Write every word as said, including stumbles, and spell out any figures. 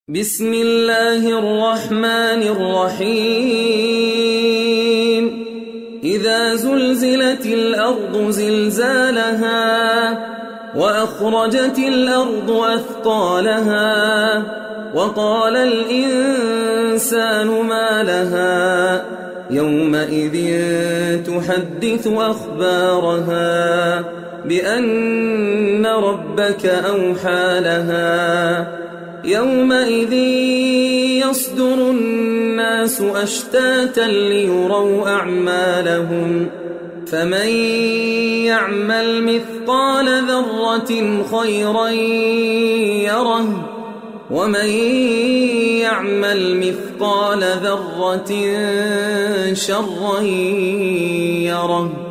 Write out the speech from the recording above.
بسم الله الرحمن الرحيم إذا زلزلت الأرض زلزالها وأخرجت الأرض أثقالها وقال الإنسان ما لها يومئذ تحدث أخبارها بأن ربك أوحى لها يومئذ يصدر الناس أشتاتا ليروا أعمالهم فمن يعمل مثقال ذرة خيرا يره ومن يعمل مثقال ذرة شرا يره.